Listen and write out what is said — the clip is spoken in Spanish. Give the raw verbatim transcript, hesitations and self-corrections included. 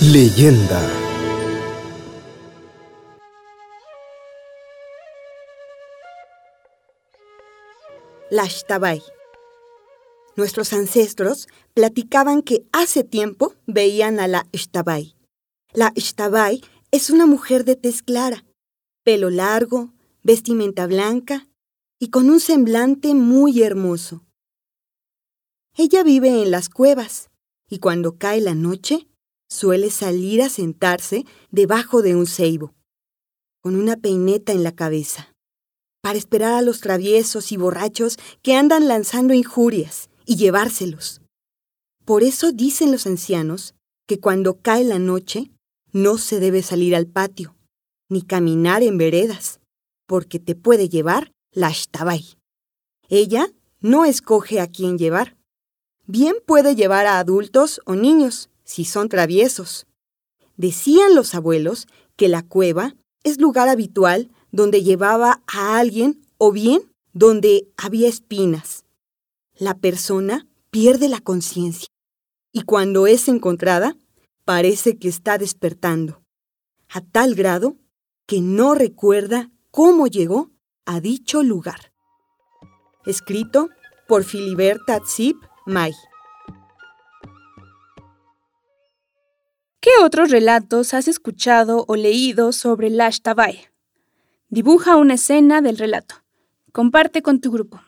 Leyenda. La Ashtabay. Nuestros ancestros platicaban que hace tiempo veían a la Ashtabay. La Ashtabay es una mujer de tez clara, pelo largo, vestimenta blanca y con un semblante muy hermoso. Ella vive en las cuevas y cuando cae la noche suele salir a sentarse debajo de un ceibo, con una peineta en la cabeza, para esperar a los traviesos y borrachos que andan lanzando injurias y llevárselos. Por eso dicen los ancianos que cuando cae la noche no se debe salir al patio, ni caminar en veredas, porque te puede llevar la Ashtabay. Ella no escoge a quién llevar. Bien puede llevar a adultos o niños, si son traviesos. Decían los abuelos que la cueva es lugar habitual donde llevaba a alguien o bien donde había espinas. La persona pierde la conciencia y cuando es encontrada, parece que está despertando, a tal grado que no recuerda cómo llegó a dicho lugar. Escrito por Filiberta Tzip May. ¿Qué otros relatos has escuchado o leído sobre la Ashtabay? Dibuja una escena del relato. Comparte con tu grupo.